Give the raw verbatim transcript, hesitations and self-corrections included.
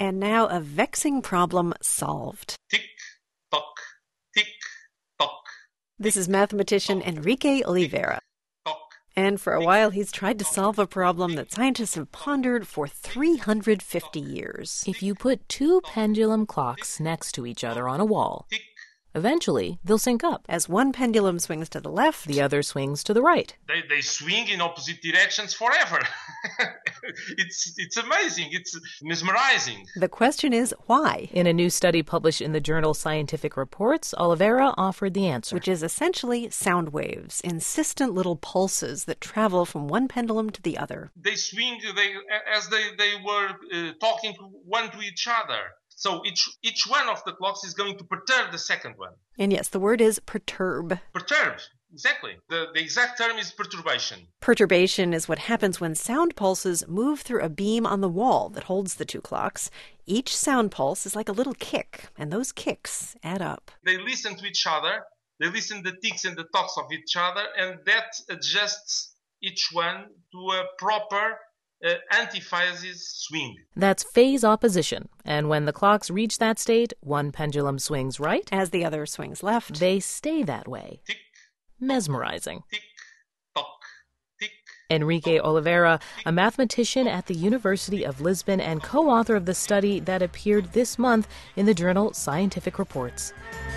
And now a vexing problem solved. Tick, tock, tick, tock. This is mathematician Enrique Oliveira. And for a while, he's tried to solve a problem that scientists have pondered for three hundred fifty years. If you put two pendulum clocks next to each other on a wall, eventually they'll sync up. As one pendulum swings to the left, the other swings to the right. They, they swing in opposite directions forever. it's it's amazing. It's mesmerizing. The question is, why? In a new study published in the journal Scientific Reports, Oliveira offered the answer. Which is essentially sound waves, insistent little pulses that travel from one pendulum to the other. They swing they, as they, they were uh, talking one to each other. So each each one of the clocks is going to perturb the second one. And yes, the word is perturb. Perturb, exactly. The, the exact term is perturbation. Perturbation is what happens when sound pulses move through a beam on the wall that holds the two clocks. Each sound pulse is like a little kick, and those kicks add up. They listen to each other. They listen to the ticks and the tocks of each other, and that adjusts each one to a proper Uh, antiphase swing. That's phase opposition. And when the clocks reach that state, one pendulum swings right as the other swings left. They stay that way. Tick. Mesmerizing. Tick, tock, tick. Enrique Oliveira, a mathematician at the University of Lisbon and co-author of the study that appeared this month in the journal Scientific Reports.